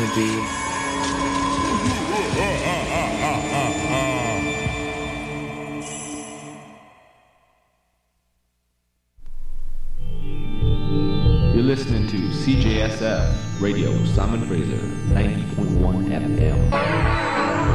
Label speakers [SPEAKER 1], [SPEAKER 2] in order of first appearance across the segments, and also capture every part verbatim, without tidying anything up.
[SPEAKER 1] to be.
[SPEAKER 2] You're listening to C J S F Radio Simon Fraser, ninety point one F M.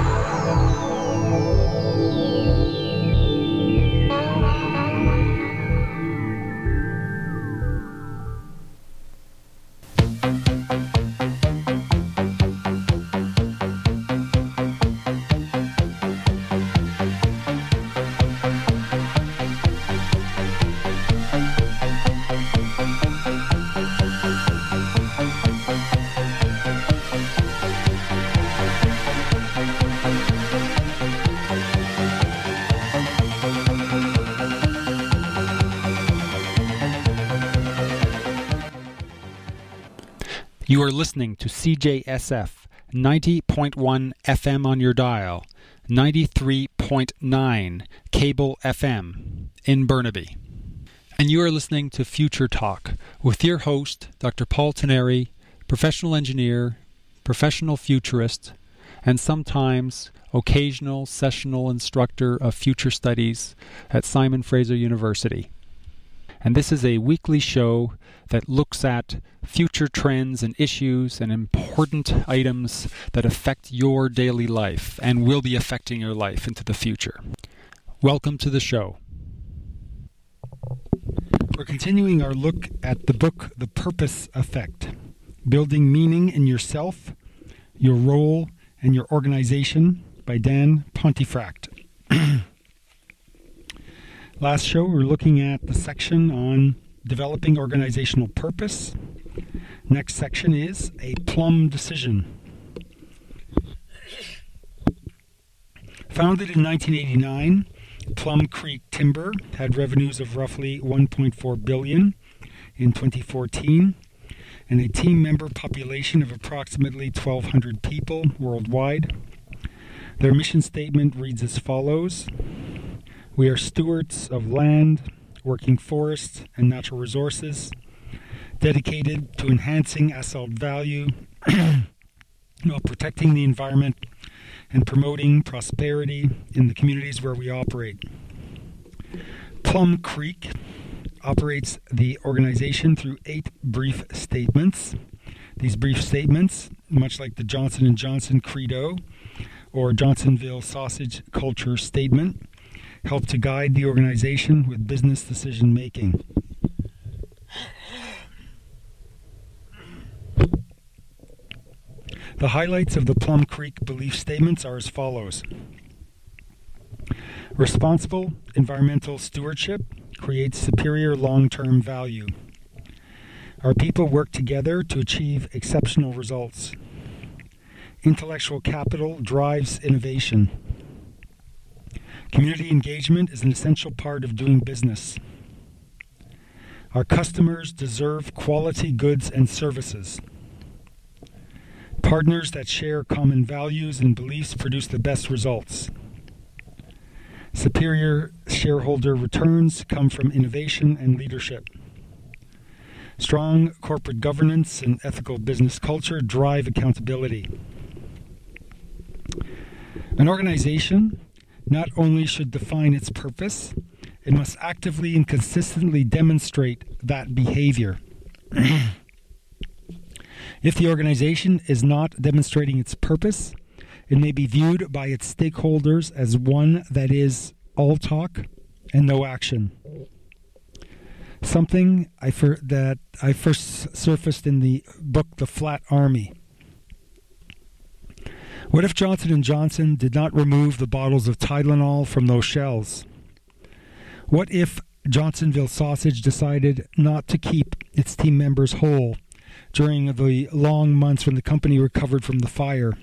[SPEAKER 3] You are listening to C J S F, ninety point one F M on your dial, ninety-three point nine cable F M in Burnaby. And you are listening to Future Talk with your host, Doctor Paul Teneri, professional engineer, professional futurist, and sometimes occasional sessional instructor of future studies at Simon Fraser University. And this is a weekly show that looks at future trends and issues and important items that affect your daily life and will be affecting your life into the future. Welcome to the show. We're continuing our look at the book, The Purpose Effect, Building Meaning in Yourself, Your Role, and Your Organization by Dan Pontefract. Last show, we were looking at the section on developing organizational purpose. Next section is a plum decision. Founded in nineteen eighty-nine, Plum Creek Timber had revenues of roughly one point four billion dollars in twenty fourteen and a team member population of approximately twelve hundred people worldwide. Their mission statement reads as follows: "We are stewards of land, working forests, and natural resources, dedicated to enhancing asset value while protecting the environment and promoting prosperity in the communities where we operate." Plum Creek operates the organization through eight brief statements. These brief statements, much like the Johnson and Johnson Credo or Johnsonville Sausage Culture Statement, help to guide the organization with business decision making. The highlights of the Plum Creek belief statements are as follows. Responsible environmental stewardship creates superior long-term value. Our people work together to achieve exceptional results. Intellectual capital drives innovation. Community engagement is an essential part of doing business. Our customers deserve quality goods and services. Partners that share common values and beliefs produce the best results. Superior shareholder returns come from innovation and leadership. Strong corporate governance and ethical business culture drive accountability. An organization not only should define its purpose, it must actively and consistently demonstrate that behavior. If the organization is not demonstrating its purpose, it may be viewed by its stakeholders as one that is all talk and no action. Something I fir- that I first surfaced in the book The Flat Army. What if Johnson and Johnson did not remove the bottles of Tylenol from those shelves? What if Johnsonville Sausage decided not to keep its team members whole during the long months when the company recovered from the fire?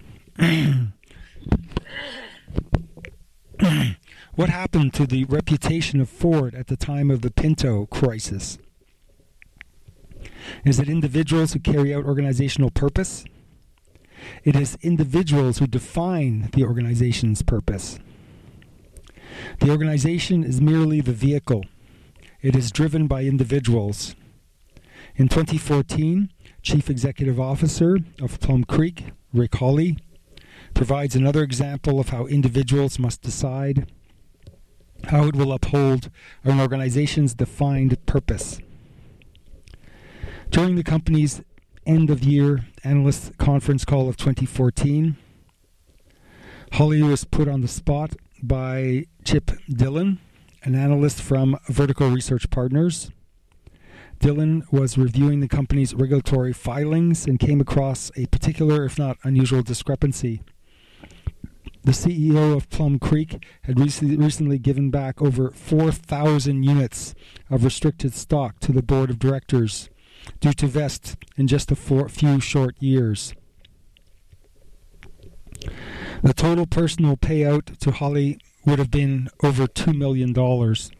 [SPEAKER 3] What happened to the reputation of Ford at the time of the Pinto crisis? Is it individuals who carry out organizational purpose? It is individuals who define the organization's purpose. The organization is merely the vehicle. It is driven by individuals. In twenty fourteen, Chief Executive Officer of Plum Creek, Rick Hawley, provides another example of how individuals must decide how it will uphold an organization's defined purpose. During the company's end-of-year analyst conference call of twenty fourteen, Hawley was put on the spot by Chip Dillon, an analyst from Vertical Research Partners. Dillon was reviewing the company's regulatory filings and came across a particular, if not unusual, discrepancy. The C E O of Plum Creek had recently given back over four thousand units of restricted stock to the board of directors, due to vest in just a four, few short years. The total personal payout to Hawley would have been over two million dollars.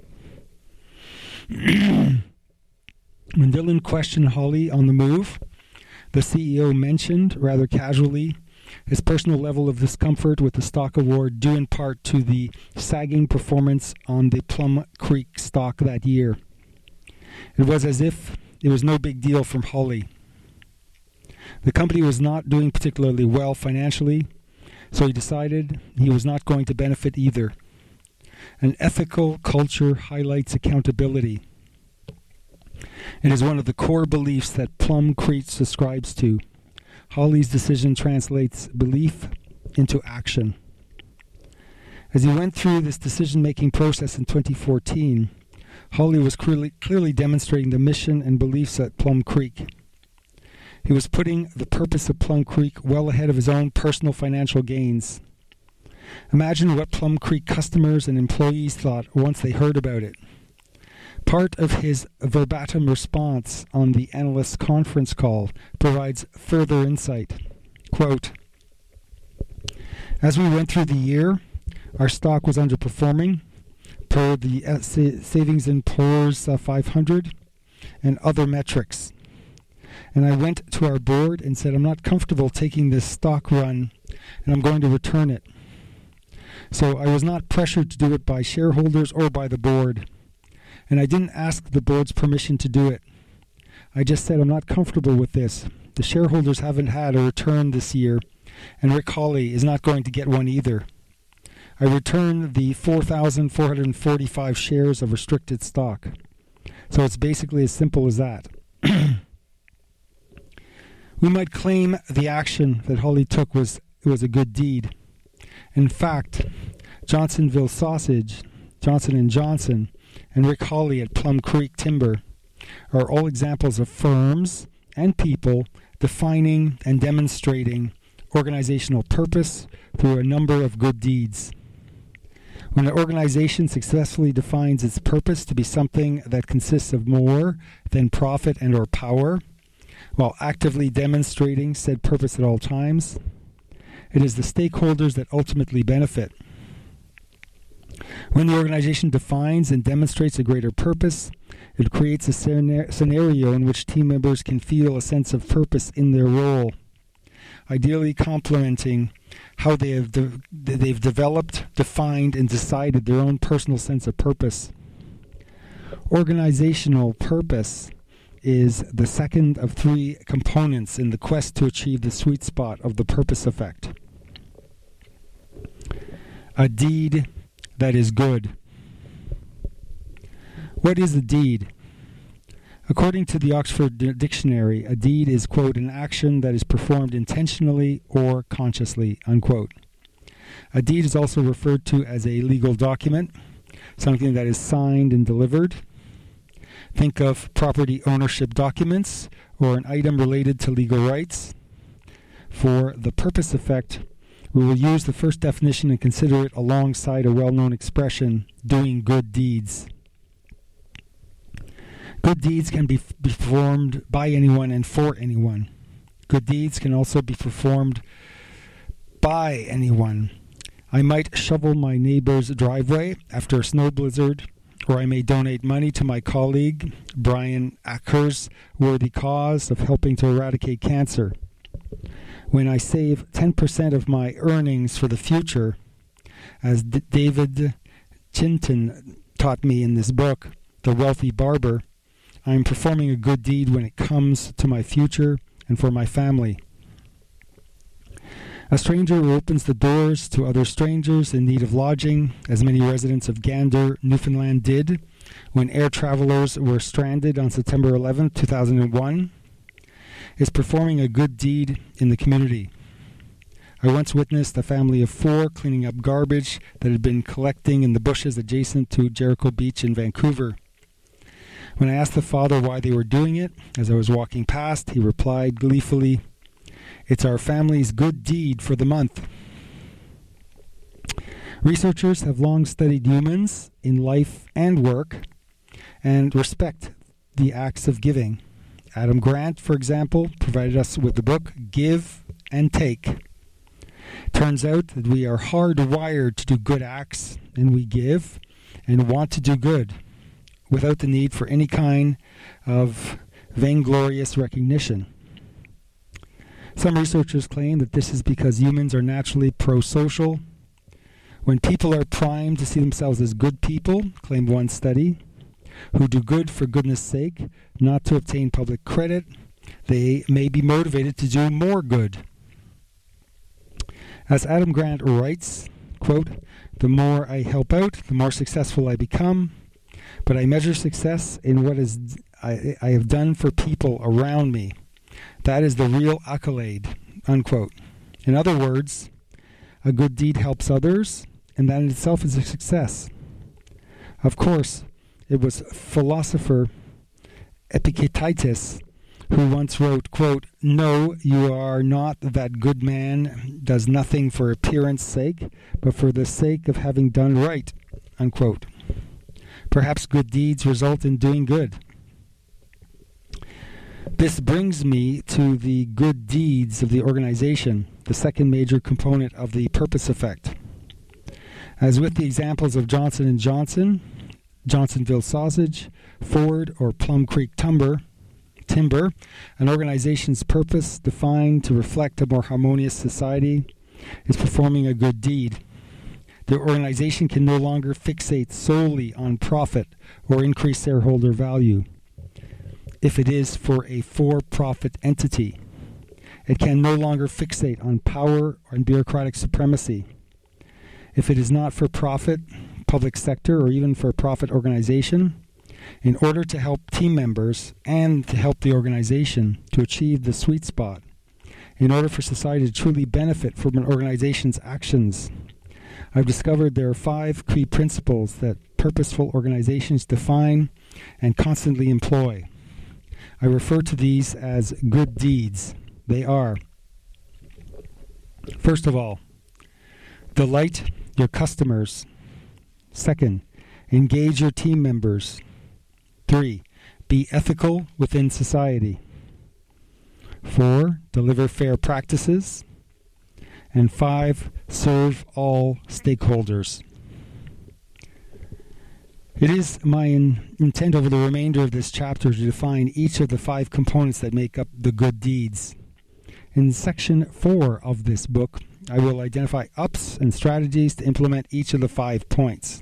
[SPEAKER 3] When Dillon questioned Hawley on the move, the C E O mentioned, rather casually, his personal level of discomfort with the stock award due in part to the sagging performance on the Plum Creek stock that year. It was as if it was no big deal from Hawley. The company was not doing particularly well financially, so he decided he was not going to benefit either. An ethical culture highlights accountability. It is one of the core beliefs that Plum Creek subscribes to. Hawley's decision translates belief into action. As he went through this decision-making process in twenty fourteen, Hawley was clearly, clearly demonstrating the mission and beliefs at Plum Creek. He was putting the purpose of Plum Creek well ahead of his own personal financial gains. Imagine what Plum Creek customers and employees thought once they heard about it. Part of his verbatim response on the analyst conference call provides further insight. Quote, "As we went through the year, our stock was underperforming per the Savings and Poor's uh, five hundred and other metrics. And I went to our board and said, I'm not comfortable taking this stock run and I'm going to return it. So I was not pressured to do it by shareholders or by the board. And I didn't ask the board's permission to do it. I just said I'm not comfortable with this. The shareholders haven't had a return this year, and Rick Hawley is not going to get one either. I returned the four thousand four hundred forty-five shares of restricted stock. So it's basically as simple as that." We might claim the action that Hawley took was, was a good deed. In fact, Johnsonville Sausage, Johnson and Johnson, and Rick Hawley at Plum Creek Timber are all examples of firms and people defining and demonstrating organizational purpose through a number of good deeds. When an organization successfully defines its purpose to be something that consists of more than profit and or power, while actively demonstrating said purpose at all times, it is the stakeholders that ultimately benefit. When the organization defines and demonstrates a greater purpose, it creates a scenario in which team members can feel a sense of purpose in their role, ideally complementing how they have de- they've developed, defined, and decided their own personal sense of purpose. Organizational purpose is the second of three components in the quest to achieve the sweet spot of the purpose effect. A deed that is good. What is a deed? According to the Oxford Dictionary, a deed is, quote, an action that is performed intentionally or consciously, unquote. A deed is also referred to as a legal document, something that is signed and delivered. Think of property ownership documents or an item related to legal rights. For the purpose effect, we will use the first definition and consider it alongside a well-known expression, doing good deeds. Good deeds can be f- performed by anyone and for anyone. Good deeds can also be performed by anyone. I might shovel my neighbor's driveway after a snow blizzard, or I may donate money to my colleague, Brian Acker's worthy cause of helping to eradicate cancer. When I save ten percent of my earnings for the future, as D- David Chinton taught me in this book, The Wealthy Barber, I am performing a good deed when it comes to my future and for my family. A stranger who opens the doors to other strangers in need of lodging, as many residents of Gander, Newfoundland did when air travelers were stranded on September eleventh, two thousand one, is performing a good deed in the community. I once witnessed a family of four cleaning up garbage that had been collecting in the bushes adjacent to Jericho Beach in Vancouver. When I asked the father why they were doing it, as I was walking past, he replied gleefully, "It's our family's good deed for the month." Researchers have long studied humans in life and work and respect the acts of giving. Adam Grant, for example, provided us with the book Give and Take. Turns out that we are hardwired to do good acts, and we give and want to do good without the need for any kind of vainglorious recognition. Some researchers claim that this is because humans are naturally pro-social. When people are primed to see themselves as good people, claimed one study, who do good for goodness sake, not to obtain public credit, they may be motivated to do more good. As Adam Grant writes, quote, "The more I help out, the more successful I become, but I measure success in what is I, I have done for people around me. That is the real accolade," unquote. In other words, a good deed helps others, and that in itself is a success. Of course, it was philosopher Epictetus who once wrote, quote, "No, you are not that good man, does nothing for appearance sake, but for the sake of having done right," unquote. Perhaps good deeds result in doing good. This brings me to the good deeds of the organization, the second major component of the purpose effect. As with the examples of Johnson and Johnson, Johnsonville Sausage, Ford, or Plum Creek Timber, Timber, an organization's purpose, defined to reflect a more harmonious society, is performing a good deed. The organization can no longer fixate solely on profit or increase shareholder value. If it is for a for-profit entity, it can no longer fixate on power and bureaucratic supremacy. If it is not for profit, public sector, or even for a profit organization, in order to help team members and to help the organization to achieve the sweet spot, in order for society to truly benefit from an organization's actions, I've discovered there are five key principles that purposeful organizations define and constantly employ. I refer to these as good deeds. They are, first of all, delight your customers. Second, engage your team members. Three, be ethical within society. Four, deliver fair practices. And five, serve all stakeholders. It is my in, intent over the remainder of this chapter to define each of the five components that make up the good deeds. In section four of this book, I will identify ups and strategies to implement each of the five points.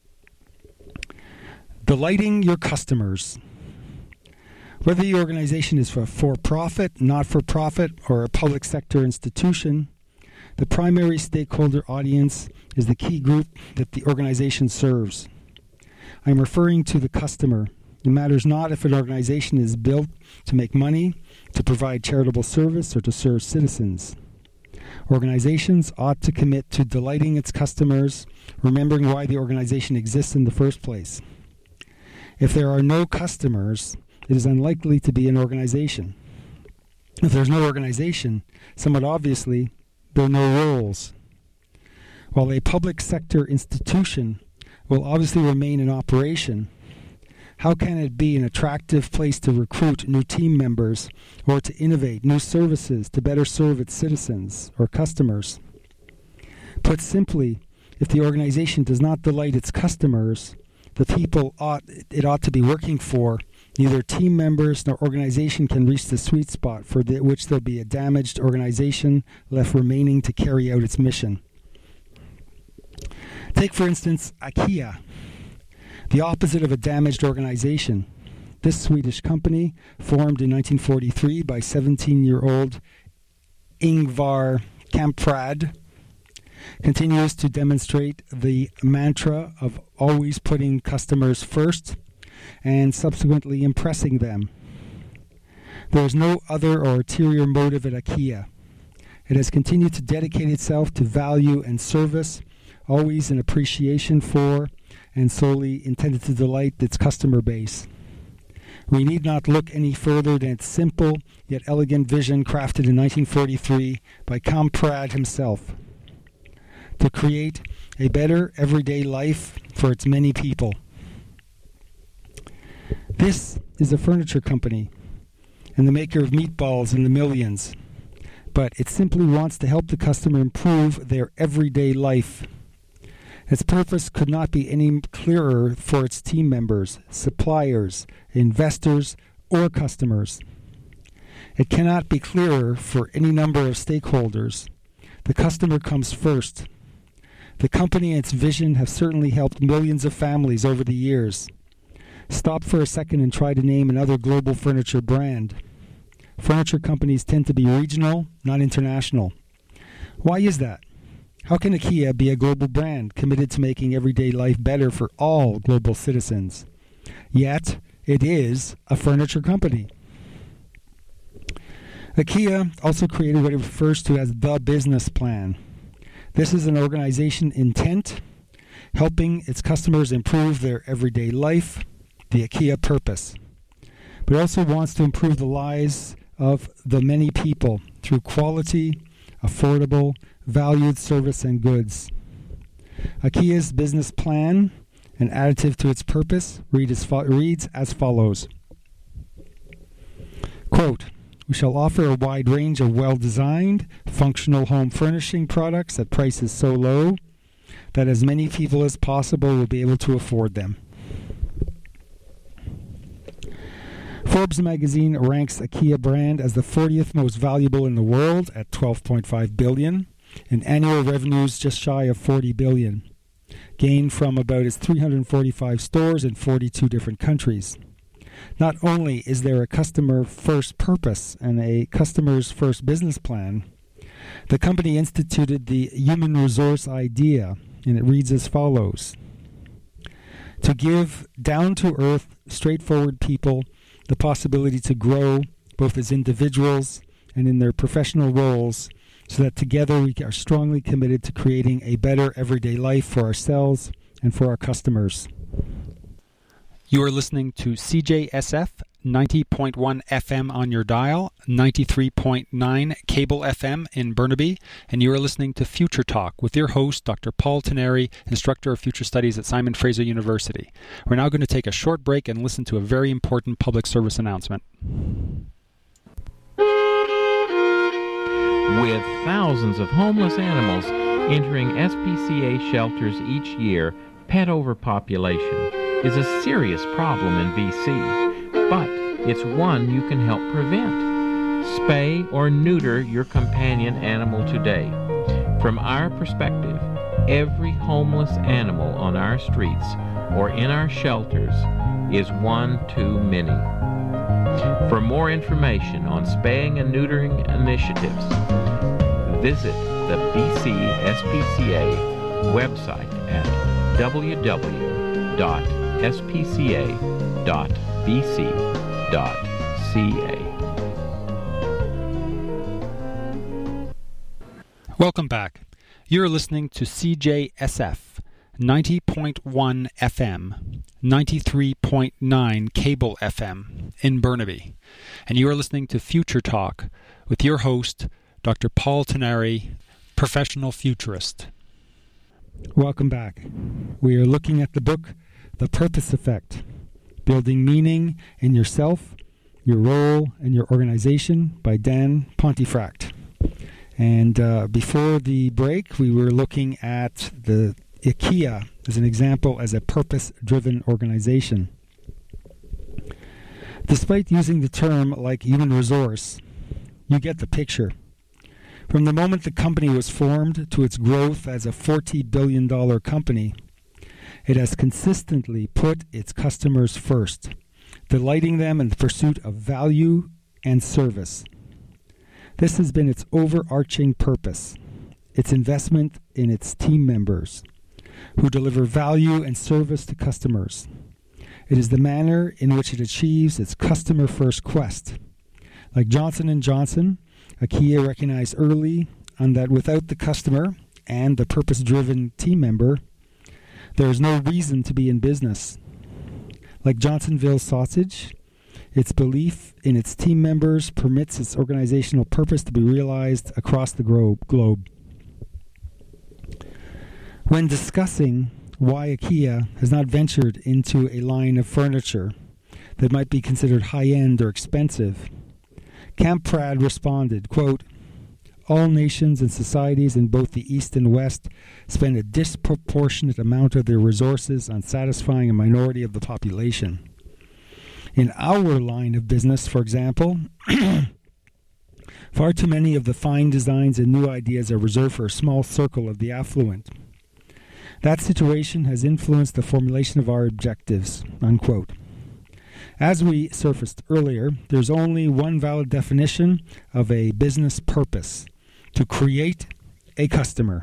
[SPEAKER 3] Delighting your customers. Whether the organization is for for-profit, not-for-profit, or a public sector institution, the primary stakeholder audience is the key group that the organization serves. I'm referring to the customer. It matters not if an organization is built to make money, to provide charitable service, or to serve citizens. Organizations ought to commit to delighting its customers, remembering why the organization exists in the first place. If there are no customers, it is unlikely to be an organization. If there's no organization, somewhat obviously, there are no roles. While a public sector institution will obviously remain in operation, how can it be an attractive place to recruit new team members or to innovate new services to better serve its citizens or customers? Put simply, if the organization does not delight its customers, the people ought, it ought to be working for, neither team members nor organization can reach the sweet spot for the, which there will be a damaged organization left remaining to carry out its mission. Take, for instance, IKEA, the opposite of a damaged organization. This Swedish company, formed in nineteen forty-three by seventeen-year-old Ingvar Kamprad continues to demonstrate the mantra of always putting customers first and subsequently impressing them. There is no other or ulterior motive at IKEA. It has continued to dedicate itself to value and service, always in appreciation for and solely intended to delight its customer base. We need not look any further than its simple yet elegant vision crafted in nineteen forty-three by Kamprad himself, to create a better everyday life for its many people. This is a furniture company and the maker of meatballs in the millions, but it simply wants to help the customer improve their everyday life. Its purpose could not be any clearer for its team members, suppliers, investors, or customers. It cannot be clearer for any number of stakeholders. The customer comes first. The company and its vision have certainly helped millions of families over the years. Stop for a second and try to name another global furniture brand. Furniture companies tend to be regional, not international. Why is that? How can IKEA be a global brand committed to making everyday life better for all global citizens? Yet, it is a furniture company. IKEA also created what it refers to as the business plan. This is an organization intent, helping its customers improve their everyday life, the IKEA purpose. But it also wants to improve the lives of the many people through quality, affordable, valued service and goods. IKEA's business plan, an additive to its purpose, read as fo- reads as follows. Quote, we shall offer a wide range of well-designed, functional home furnishing products at prices so low that as many people as possible will be able to afford them. Forbes magazine ranks IKEA brand as the fortieth most valuable in the world at twelve point five billion dollars and annual revenues just shy of forty billion dollars, gained from about its three hundred forty-five stores in forty-two different countries. Not only is there a customer-first purpose and a customer's first business plan, the company instituted the human resource idea, and it reads as follows. To give down-to-earth, straightforward people the possibility to grow both as individuals and in their professional roles, so that together we are strongly committed to creating a better everyday life for ourselves and for our customers. You are listening to C J S F ninety point one F M on your dial, ninety-three point nine cable F M in Burnaby, and you are listening to Future Talk with your host, Doctor Paul Tenneri, Instructor of Future Studies at Simon Fraser University. We're now going to take a short break and listen to a very important public service announcement.
[SPEAKER 1] With thousands of homeless animals entering S P C A shelters each year, pet overpopulation is a serious problem in B C, but it's one you can help prevent. Spay or neuter your companion animal today. From our perspective, every homeless animal on our streets or in our shelters is one too many. For more information on spaying and neutering initiatives, visit the B C S P C A website at w w w dot s p c a dot b c dot c a.
[SPEAKER 3] Welcome back. You're listening to C J S F ninety point one F M, ninety-three point nine cable F M in Burnaby, and you are listening to Future Talk with your host, Doctor Paul Tenneri, professional futurist. Welcome back. We are looking at the book, The Purpose Effect, Building Meaning in Yourself, Your Role, and Your Organization by Dan Pontefract. And uh, before the break, we were looking at the IKEA as an example as a purpose-driven organization. Despite using the term like human resource, you get the picture. From the moment the company was formed to its growth as a forty billion dollars company, it has consistently put its customers first, delighting them in the pursuit of value and service. This has been its overarching purpose. its investment in its team members, who deliver value and service to customers. It is the manner in which it achieves its customer-first quest. Like Johnson and Johnson, IKEA recognized early on that without the customer and the purpose-driven team member, there is no reason to be in business. Like Johnsonville Sausage, its belief in its team members permits its organizational purpose to be realized across the globe. When discussing why IKEA has not ventured into a line of furniture that might be considered high-end or expensive, Kamprad responded, quote, "All nations and societies in both the East and West spend a disproportionate amount of their resources on satisfying a minority of the population. In our line of business, for example, far too many of the fine designs and new ideas are reserved for a small circle of the affluent. That situation has influenced the formulation of our objectives," unquote. As we surfaced earlier, there's only one valid definition of a business purpose: to create a customer.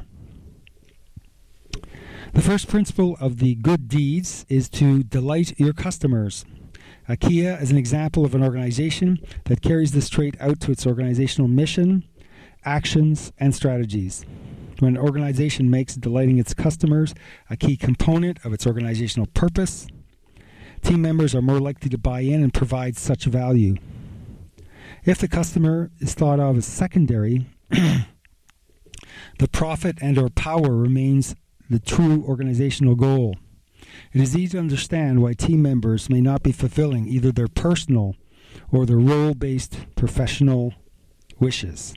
[SPEAKER 3] The first principle of the good deeds is to delight your customers. IKEA is an example of an organization that carries this trait out to its organizational mission, actions, and strategies. When an organization makes delighting its customers a key component of its organizational purpose, team members are more likely to buy in and provide such value. If the customer is thought of as secondary, the profit and or power remains the true organizational goal. It is easy to understand why team members may not be fulfilling either their personal or their role-based professional wishes.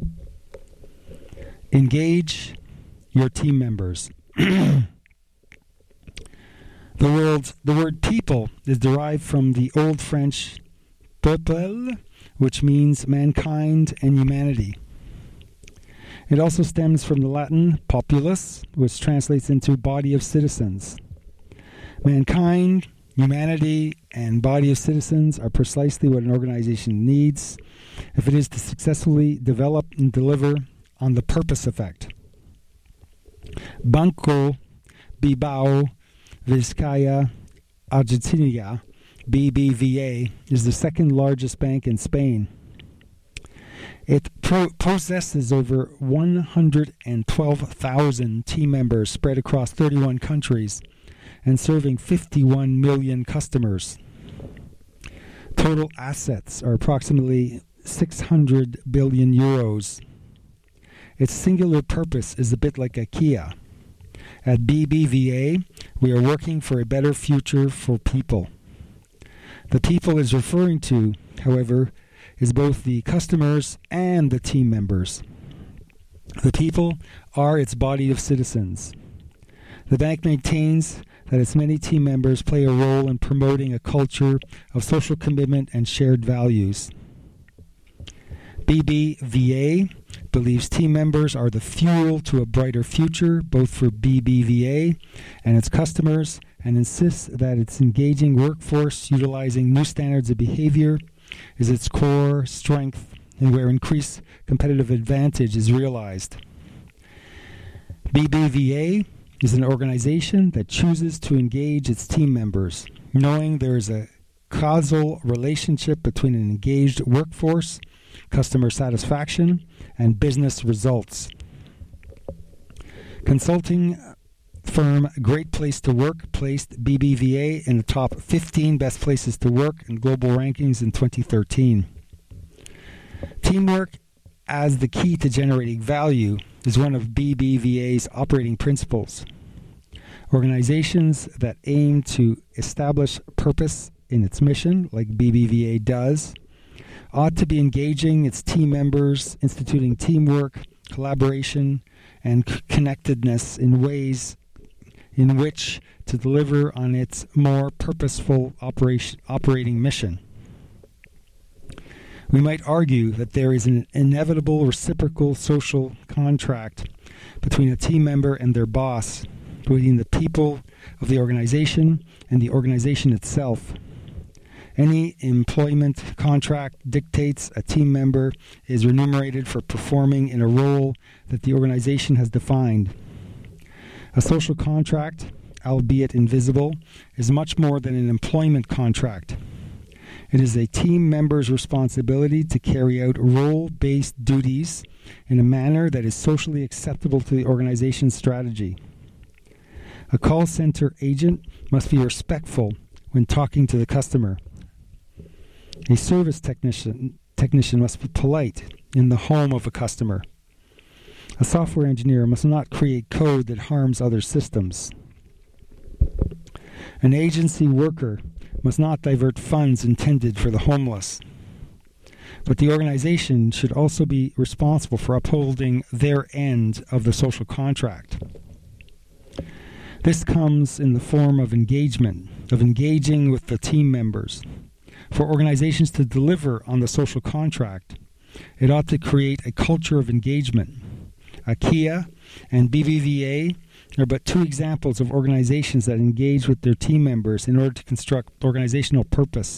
[SPEAKER 3] Engage your team members. The word, the word people is derived from the Old French peuple, which means mankind and humanity. It also stems from the Latin populus, which translates into body of citizens. Mankind, humanity, and body of citizens are precisely what an organization needs if it is to successfully develop and deliver on the purpose effect. Banco Bilbao Vizcaya Argentina, B B V A, is the second largest bank in Spain. It pro- possesses over one hundred twelve thousand team members spread across thirty-one countries and serving fifty-one million customers. Total assets are approximately six hundred billion euros. Its singular purpose is a bit like IKEA. At B B V A, we are working for a better future for people. The people is referring to, however, is both the customers and the team members. The people are its body of citizens. The bank maintains that its many team members play a role in promoting a culture of social commitment and shared values. B B V A believes team members are the fuel to a brighter future, both for B B V A and its customers, and insists that its engaging workforce utilizing new standards of behavior is its core strength and where increased competitive advantage is realized. B B V A is an organization that chooses to engage its team members, knowing there is a causal relationship between an engaged workforce, customer satisfaction, and business results. Consulting firm Great Place to Work placed B B V A in the top fifteen best places to work in global rankings in twenty thirteen. Teamwork as the key to generating value is one of B B V A's operating principles. Organizations that aim to establish purpose in its mission, like B B V A does, ought to be engaging its team members, instituting teamwork, collaboration, and c- connectedness in ways in which to deliver on its more purposeful operation, operating mission. We might argue that there is an inevitable reciprocal social contract between a team member and their boss, between the people of the organization and the organization itself. Any employment contract dictates a team member is remunerated for performing in a role that the organization has defined. A social contract, albeit invisible, is much more than an employment contract. It is a team member's responsibility to carry out role-based duties in a manner that is socially acceptable to the organization's strategy. A call center agent must be respectful when talking to the customer. A service technician, technician must be polite in the home of a customer. A software engineer must not create code that harms other systems. An agency worker must not divert funds intended for the homeless. But the organization should also be responsible for upholding their end of the social contract. This comes in the form of engagement, of engaging with the team members. For organizations to deliver on the social contract, it ought to create a culture of engagement. IKEA and B B V A are but two examples of organizations that engage with their team members in order to construct organizational purpose.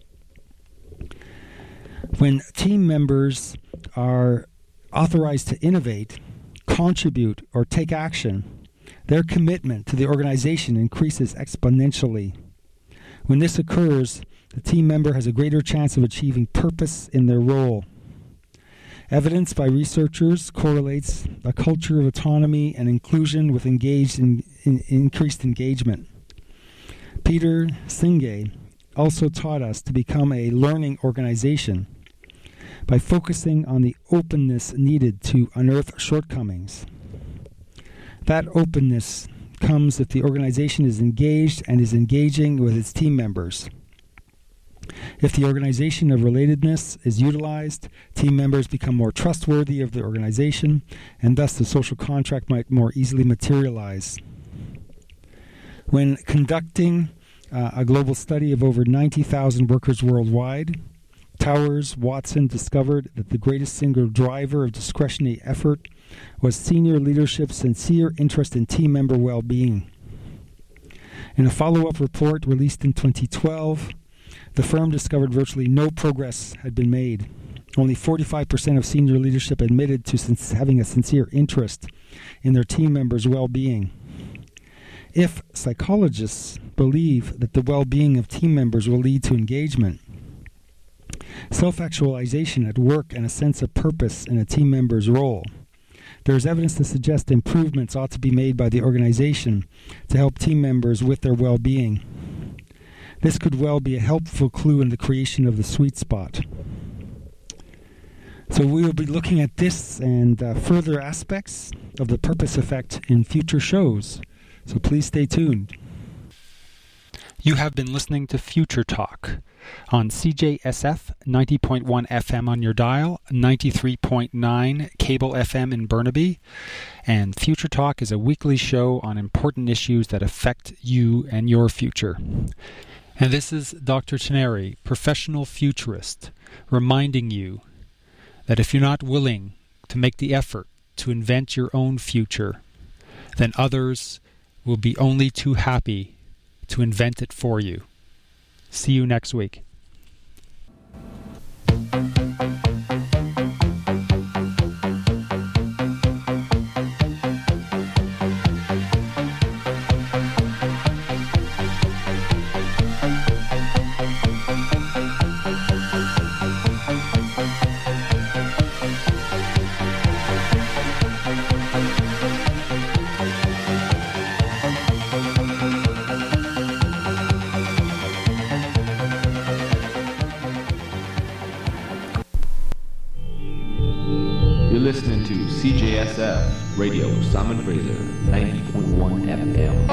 [SPEAKER 3] When team members are authorized to innovate, contribute, or take action, their commitment to the organization increases exponentially. When this occurs, the team member has a greater chance of achieving purpose in their role. Evidence by researchers correlates a culture of autonomy and inclusion with engaged in, in increased engagement. Peter Senge also taught us to become a learning organization by focusing on the openness needed to unearth shortcomings. That openness comes if the organization is engaged and is engaging with its team members. If the organization of relatedness is utilized, team members become more trustworthy of the organization, and thus the social contract might more easily materialize. When conducting uh, a global study of over ninety thousand workers worldwide, Towers Watson discovered that the greatest single driver of discretionary effort was senior leadership's sincere interest in team member well-being. In a follow-up report released in twenty twelve, the firm discovered virtually no progress had been made. Only forty-five percent of senior leadership admitted to sin- having a sincere interest in their team members' well-being. If psychologists believe that the well-being of team members will lead to engagement, self-actualization at work, and a sense of purpose in a team member's role, there is evidence to suggest improvements ought to be made by the organization to help team members with their well-being. This could well be a helpful clue in the creation of the sweet spot. So we will be looking at this and uh, further aspects of the purpose effect in future shows. So please stay tuned. You have been listening to Future Talk on C J S F ninety point one F M on your dial, ninety-three point nine cable F M in Burnaby. And Future Talk is a weekly show on important issues that affect you and your future. And this is Doctor Teneri, professional futurist, reminding you that if you're not willing to make the effort to invent your own future, then others will be only too happy to invent it for you. See you next week.
[SPEAKER 2] Listening to C J S F Radio Simon Fraser ninety point one F M.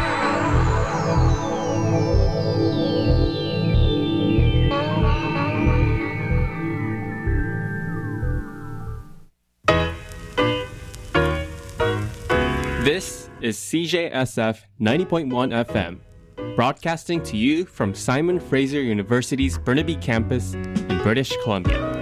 [SPEAKER 4] This is C J S F ninety point one F M, broadcasting to you from Simon Fraser University's Burnaby campus in British Columbia.